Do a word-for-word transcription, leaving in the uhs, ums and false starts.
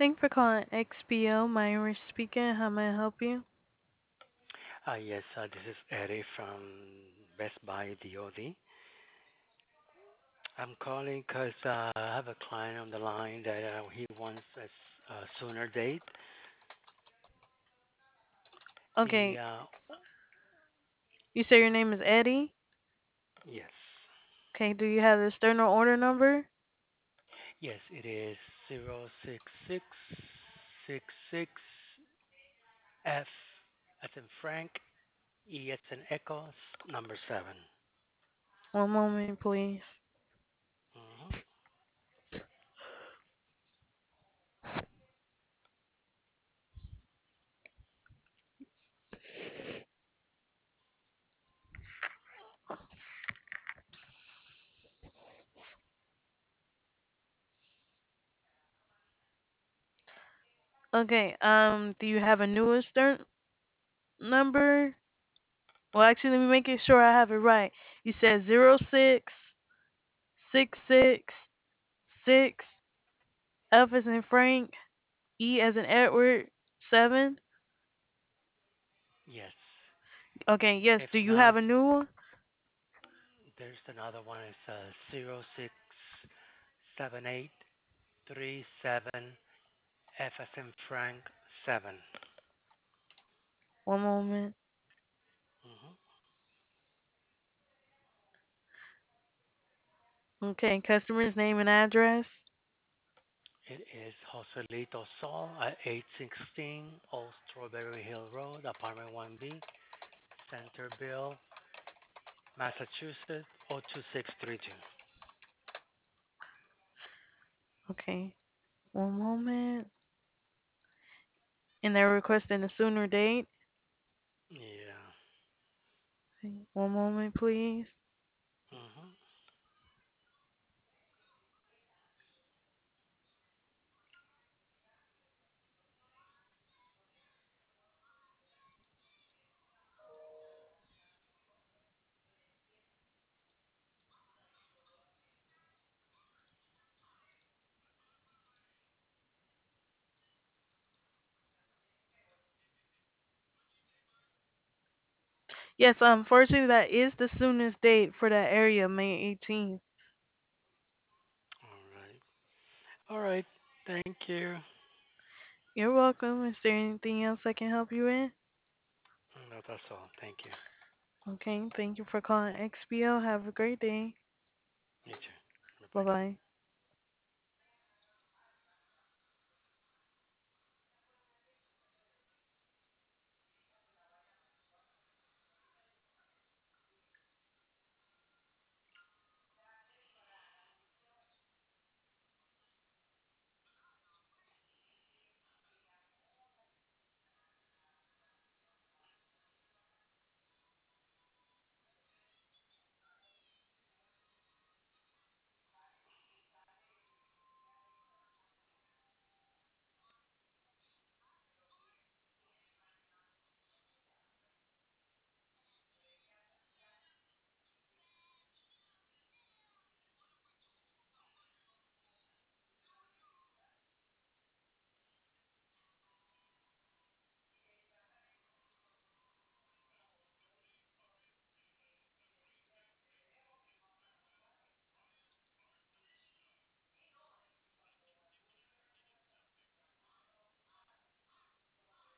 Thank you for calling X P O. Myra speaking. How may I help you? Uh, yes, uh, this is Eddie from Best Buy D O D. I'm calling because uh, I have a client on the line that uh, he wants a, s- a sooner date. He, Okay, uh, you say your name is Eddie? yes, Okay, do you have the sternal order number? yes, it is zero six six six six F as in Frank, E as in Echo, s- number seven. One moment, please. Mm-hmm. Okay, um, do you have a newest stern number? Well, actually, let me make it sure I have it right. You said zero six six six six F as in Frank, E as in Edward, seven. Yes. Okay, yes. If Do you not, have a new one? there's another one. It's uh, zero six seven eight three seven F as in Frank, seven. One moment. Mm-hmm. Okay, customer's name and address. It is Joselito Sol at eight sixteen Old Strawberry Hill Road, apartment one B, Centerville, Massachusetts, O two six three two. Okay, one moment. And they're requesting a sooner date. Yeah. Okay, one moment, please. Mm-hmm. Yes, unfortunately, that is the soonest date for that area, May eighteenth. All right. All right. Thank you. You're welcome. Is there anything else I can help you with? No, that's all. Thank you. Okay, thank you for calling X B O. Have a great day. You too. Bye Bye-bye. bye.